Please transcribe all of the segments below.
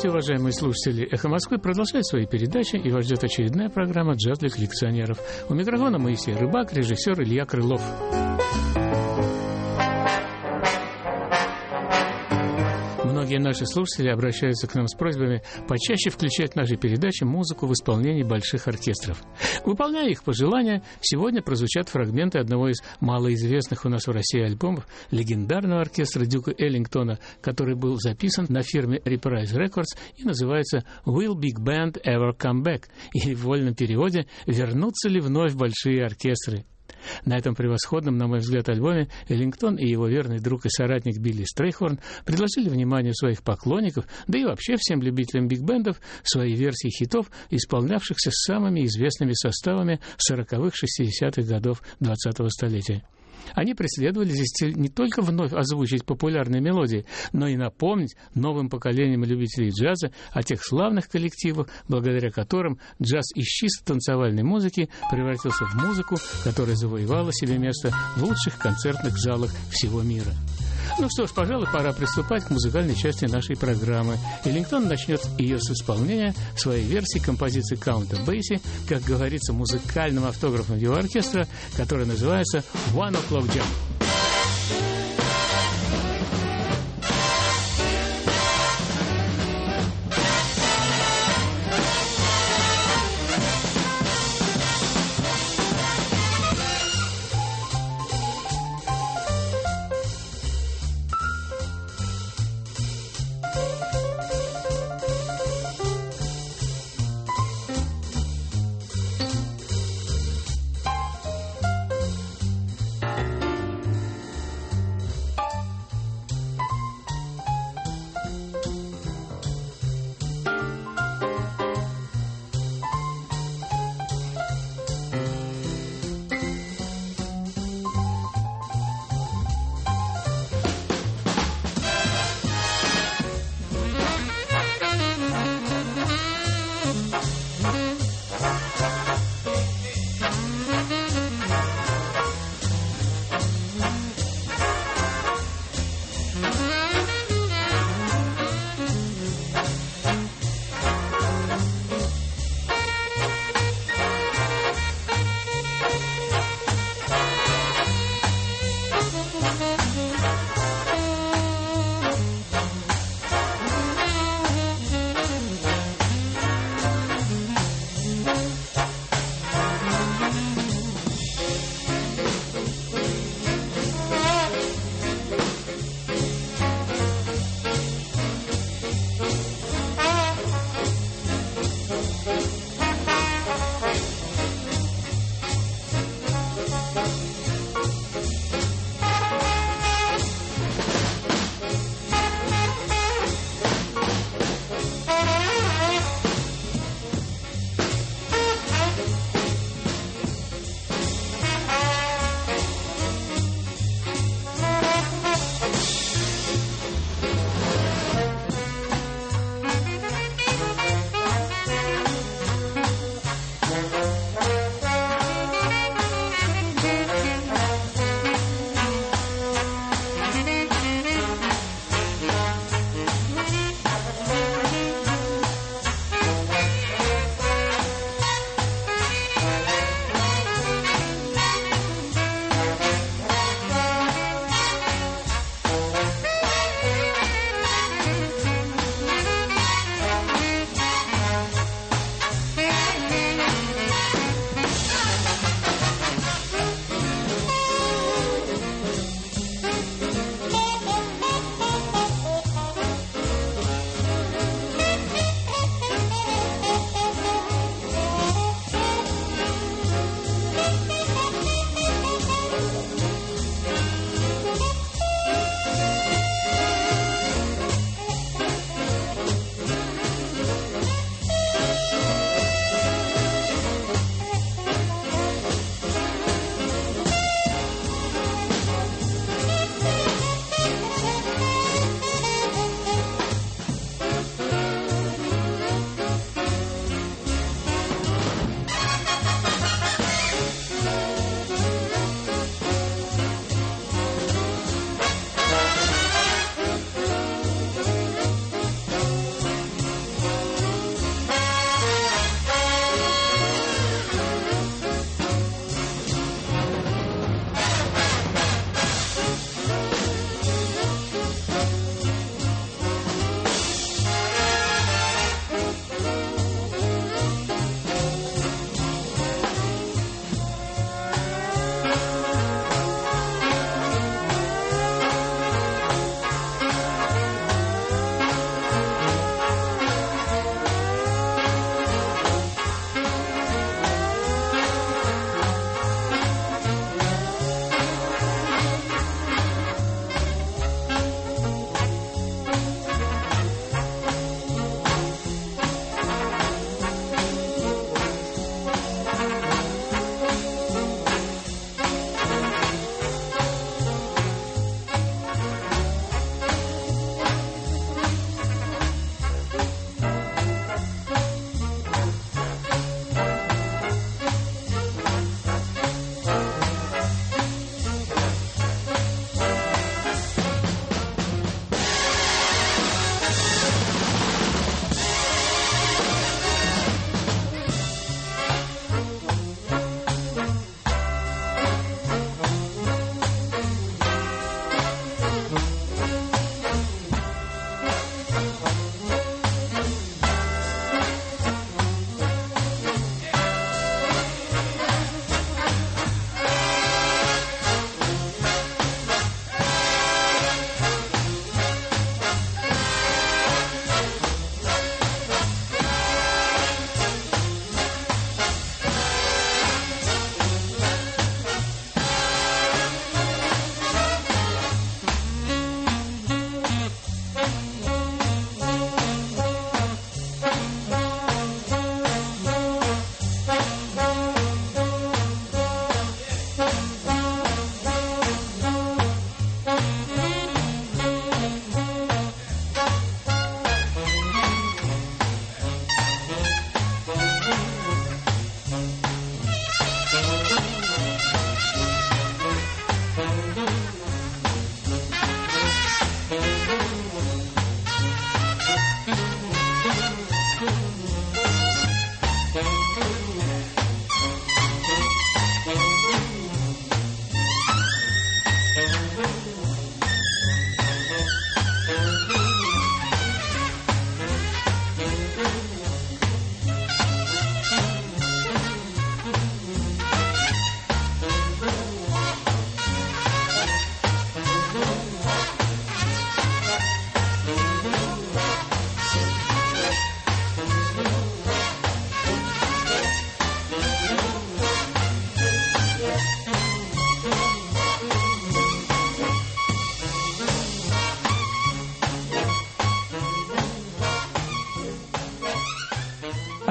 Здравствуйте, уважаемые слушатели. «Эхо Москвы» продолжает свои передачи, и вас ждет очередная программа «Джаз для коллекционеров». У микрофона Моисей Рыбак, режиссер Илья Крылов. Многие наши слушатели обращаются к нам с просьбами почаще включать в наши передачи музыку в исполнении больших оркестров. Выполняя их пожелания, сегодня прозвучат фрагменты одного из малоизвестных у нас в России альбомов легендарного оркестра Дюка Эллингтона, который был записан на фирме Reprise Records и называется «Will Big Band Ever Come Back?» или в вольном переводе «Вернутся ли вновь большие оркестры?». На этом превосходном, на мой взгляд, альбоме Эллингтон и его верный друг и соратник Билли Стрейхорн предложили вниманию своих поклонников, да и вообще всем любителям биг-бендов, свои версии хитов, исполнявшихся с самыми известными составами 40-х, 60-х годов 20-го столетия. Они преследовали здесь не только вновь озвучить популярные мелодии, но и напомнить новым поколениям любителей джаза о тех славных коллективах, благодаря которым джаз из чисто танцевальной музыки превратился в музыку, которая завоевала себе место в лучших концертных залах всего мира. Ну что ж, пожалуй, пора приступать к музыкальной части нашей программы. Эллингтон начнет ее с исполнения своей версии композиции Каунта Бейси, как говорится, музыкальным автографом его оркестра, которая называется «One O'Clock Jam».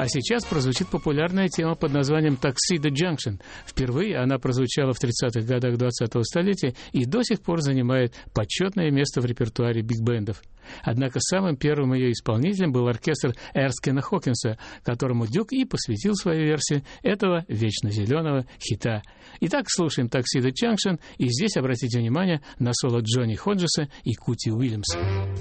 А сейчас прозвучит популярная тема под названием «Tuxedo Junction». Впервые она прозвучала в 30-х годах 20-го столетия и до сих пор занимает почетное место в репертуаре биг-бендов. Однако самым первым ее исполнителем был оркестр Эрскина Хокинса, которому Дюк и посвятил свою версию этого вечно зеленого хита. Итак, слушаем «Tuxedo Junction», и здесь обратите внимание на соло Джонни Ходжеса и Кути Уильямса.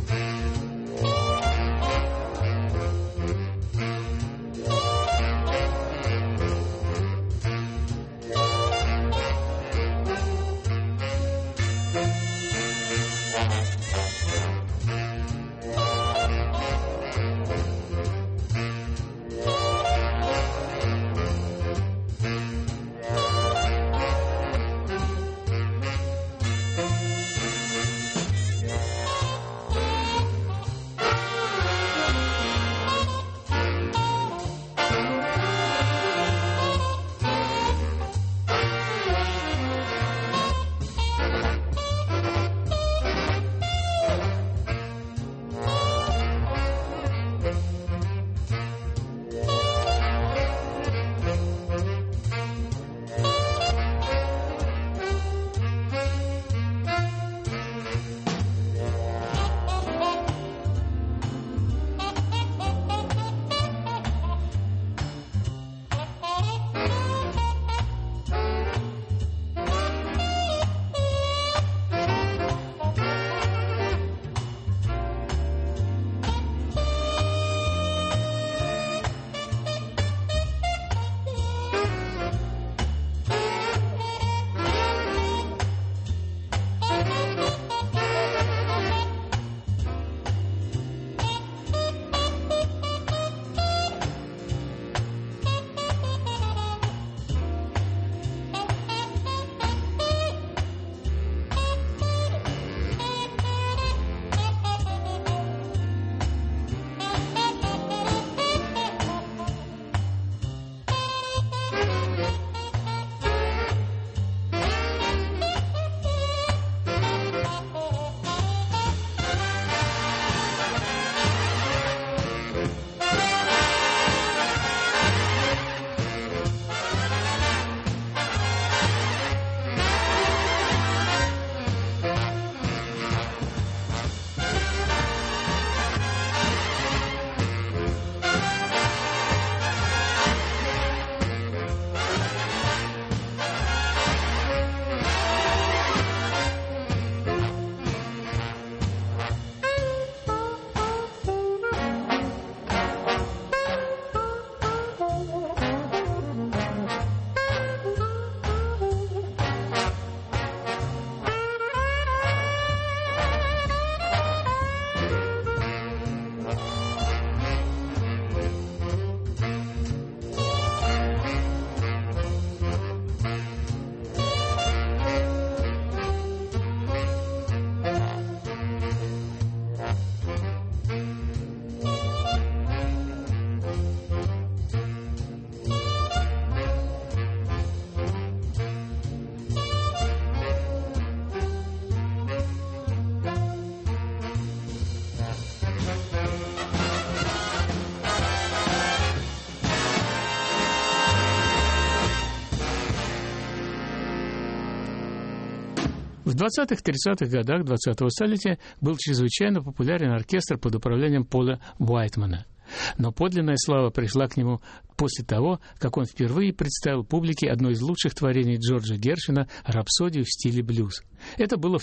В 20-30-х годах 20-го столетия был чрезвычайно популярен оркестр под управлением Пола Уайтмана. Но подлинная слава пришла к нему после того, как он впервые представил публике одно из лучших творений Джорджа Гершвина «Рапсодию в стиле блюз». Это было в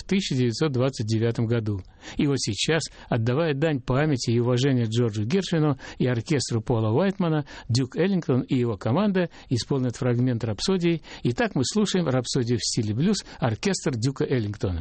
1929 году. И вот сейчас, отдавая дань памяти и уважению Джорджу Гершвину и оркестру Пола Уайтмана, Дюк Эллингтон и его команда исполнят фрагмент «Рапсодии». Итак, мы слушаем «Рапсодию в стиле блюз», оркестр Дюка Эллингтона.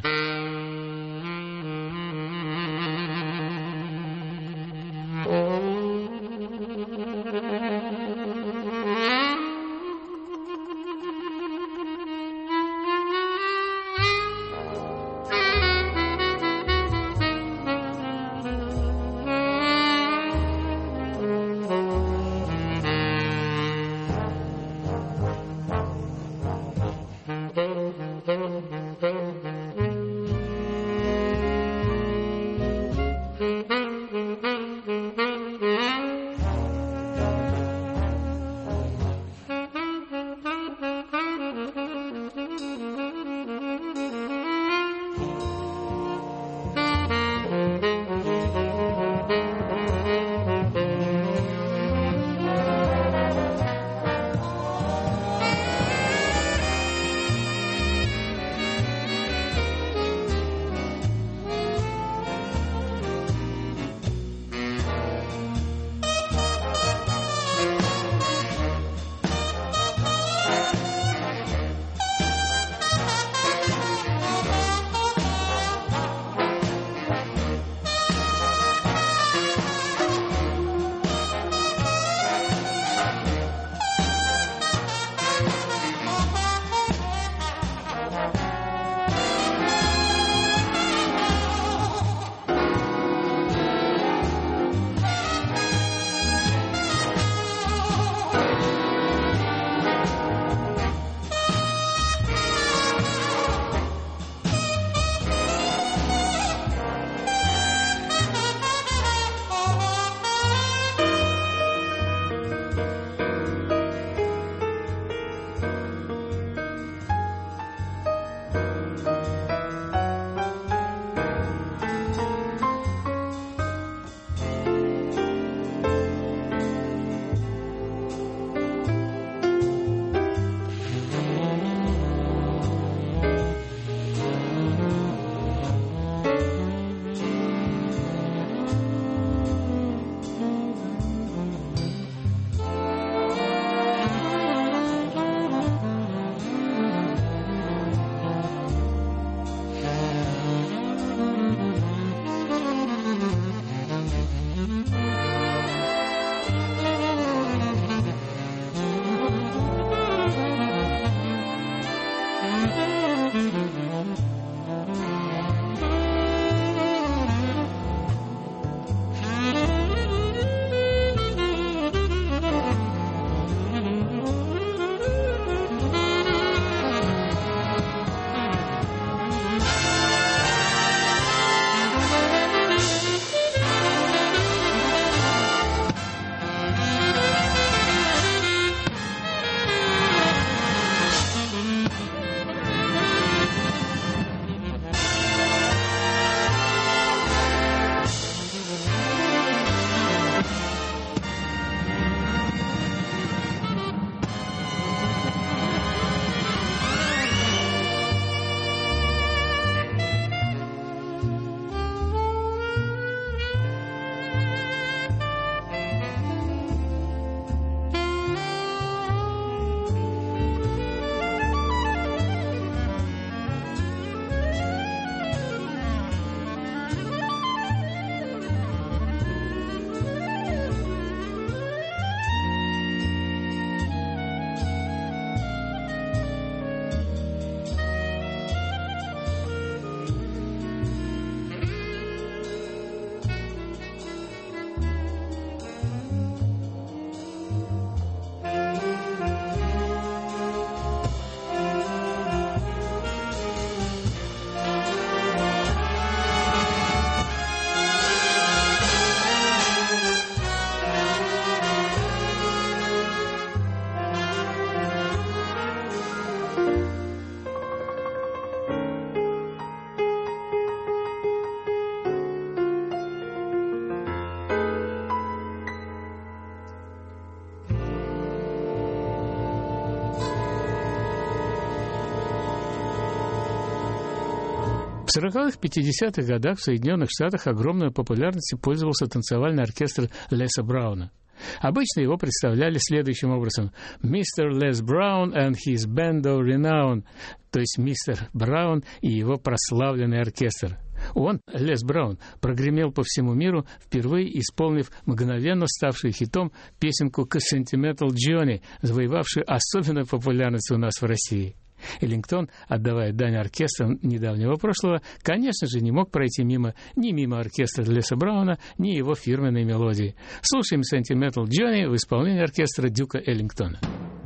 В 40-х-50-х годах в Соединенных Штатах огромной популярностью пользовался танцевальный оркестр Леса Брауна. Обычно его представляли следующим образом: «Мистер Лес Браун and his band of renown», то есть мистер Браун и его прославленный оркестр. Он, Лес Браун, прогремел по всему миру, впервые исполнив мгновенно ставшую хитом песенку «Sentimental Johnny», завоевавшую особенную популярность у нас в России. Эллингтон, отдавая дань оркестрам недавнего прошлого, конечно же, не мог пройти мимо оркестра Леса Брауна, ни его фирменной мелодии. Слушаем «Sentimental Johnny» в исполнении оркестра Дюка Эллингтона.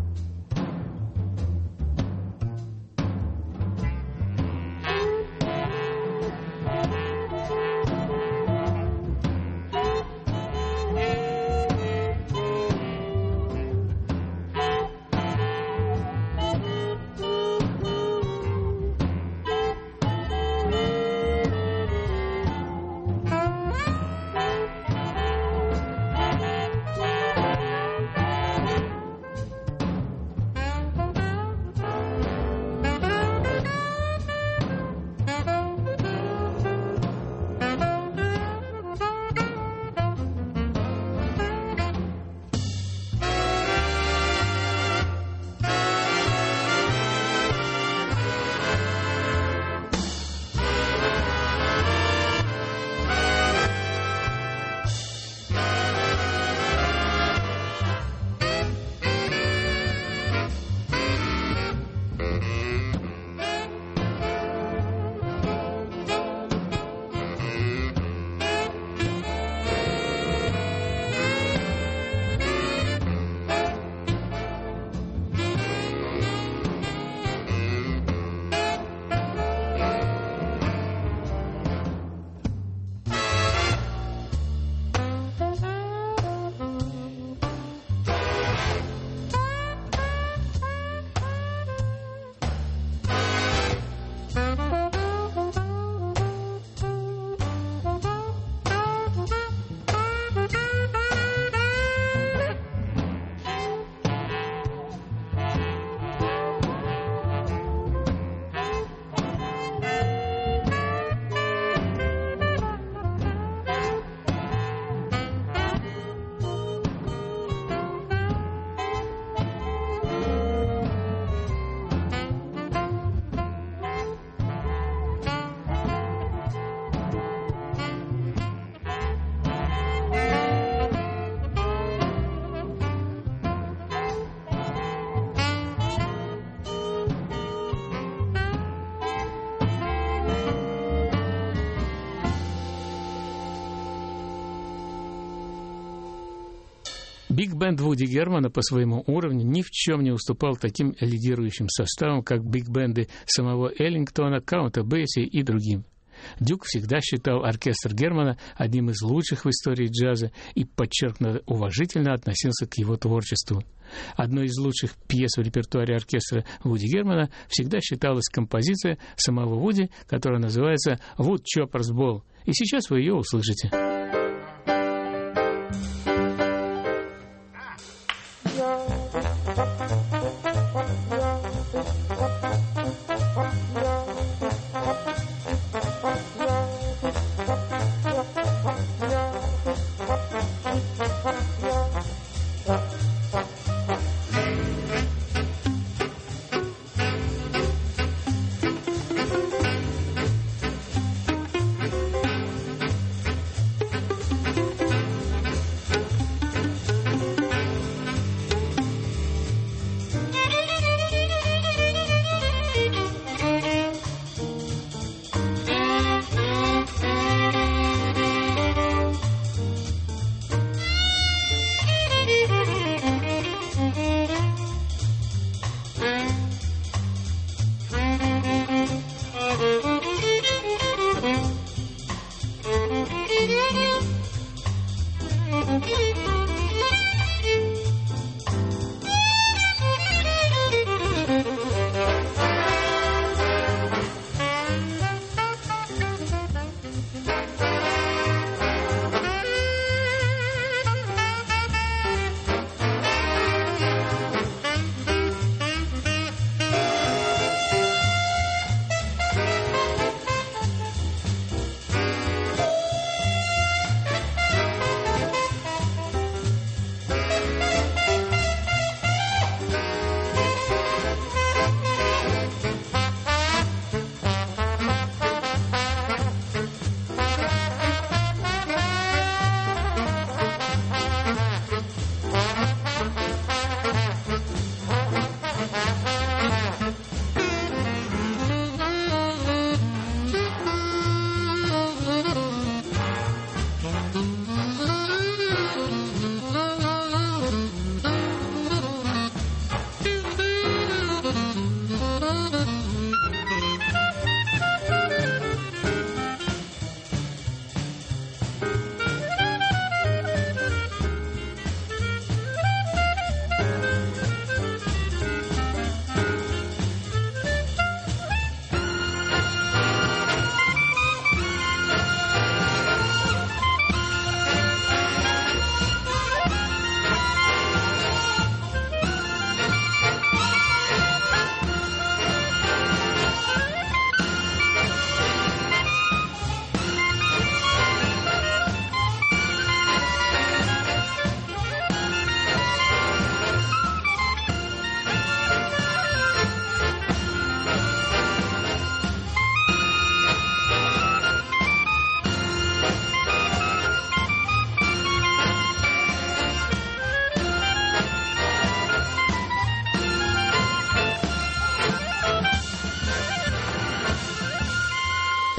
Биг-бенд Вуди Германа по своему уровню ни в чем не уступал таким лидирующим составам, как биг-бенды самого Эллингтона, Каунта Бейси и другим. Дюк всегда считал оркестр Германа одним из лучших в истории джаза и подчеркнуто уважительно относился к его творчеству. Одной из лучших пьес в репертуаре оркестра Вуди Германа всегда считалась композиция самого Вуди, которая называется «Wood Chopper's Ball», и сейчас вы ее услышите.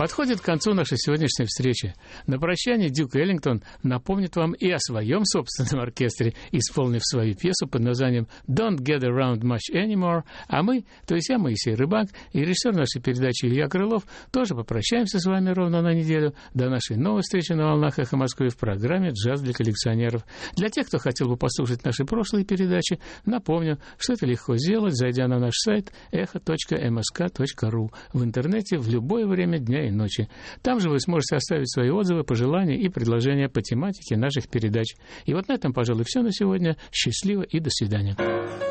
Подходит к концу наша сегодняшняя встреча. На прощание Дюк Эллингтон напомнит вам и о своем собственном оркестре, исполнив свою пьесу под названием «Don't Get Around Much Anymore», а мы, то есть я, Моисей Рыбак, и режиссер нашей передачи Илья Крылов, тоже попрощаемся с вами ровно на неделю до нашей новой встречи на волнах «Эхо Москвы» в программе «Джаз для коллекционеров». Для тех, кто хотел бы послушать наши прошлые передачи, напомню, что это легко сделать, зайдя на наш сайт echo.msk.ru в интернете в любое время дня и ночи. Там же вы сможете оставить свои отзывы, пожелания и предложения по тематике наших передач. И вот на этом, пожалуй, все на сегодня. Счастливо и до свидания.